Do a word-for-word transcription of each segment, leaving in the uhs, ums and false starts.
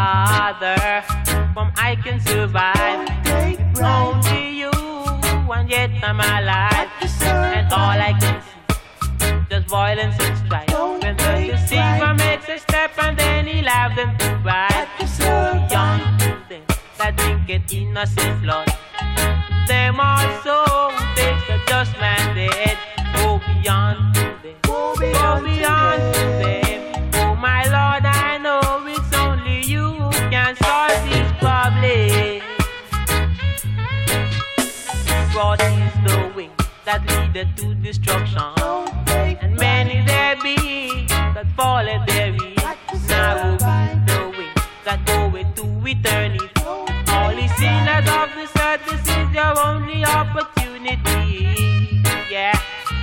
Father, from I can survive. Only you, and yet I'm alive. And all I can see, just violence and strife. When the deceiver makes a step and then he'll have them to ride. Beyond them that drink it innocent blood. Them also takes the just man dead. Go beyond them, go beyond them. Oh my Lord, I know it's only you who can solve this problem. Broad is the way that leadeth to destruction, and many there be that falleth therein. Narrow is the way that goeth to eternity. All the sinners of this earth, this is your only opportunity. Yeah.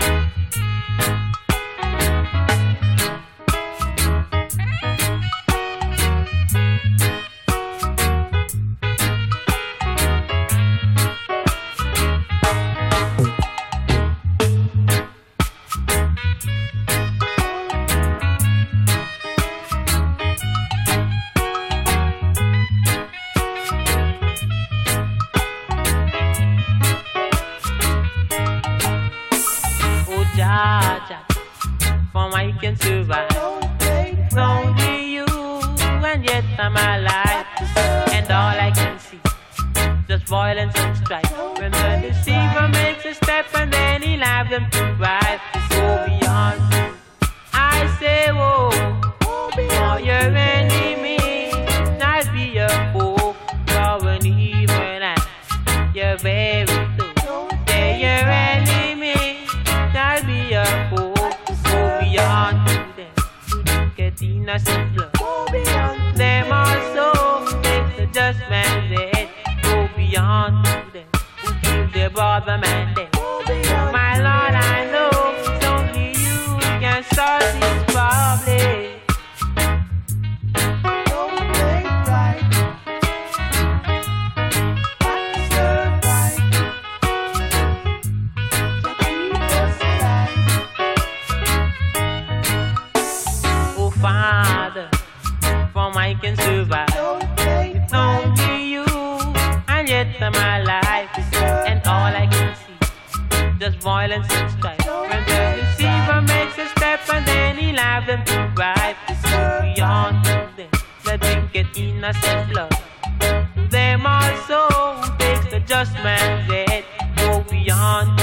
From I can survive. Only you, and yet I'm alive. And all I can see, just violence and strife. When the deceiver makes a step and then he'll have them to ride. Go beyond. I say, whoa, for your enemy, I'll be your foe. For an evil and you're very low. Say your enemy, I'll be your foe. Beyond them, to get innocent blood. Them also makes the just man dead. Go beyond them, who kill their brother man dead. My Lord, I know it's only you who can solve this problem. Father, from I can survive. It's only you, and yet I'm alive. And all I can see, just violence and strife. When the deceiver makes a step and then he'll have them to ride. Go beyond them, let them get innocent blood. Them also takes the just man's head. Go beyond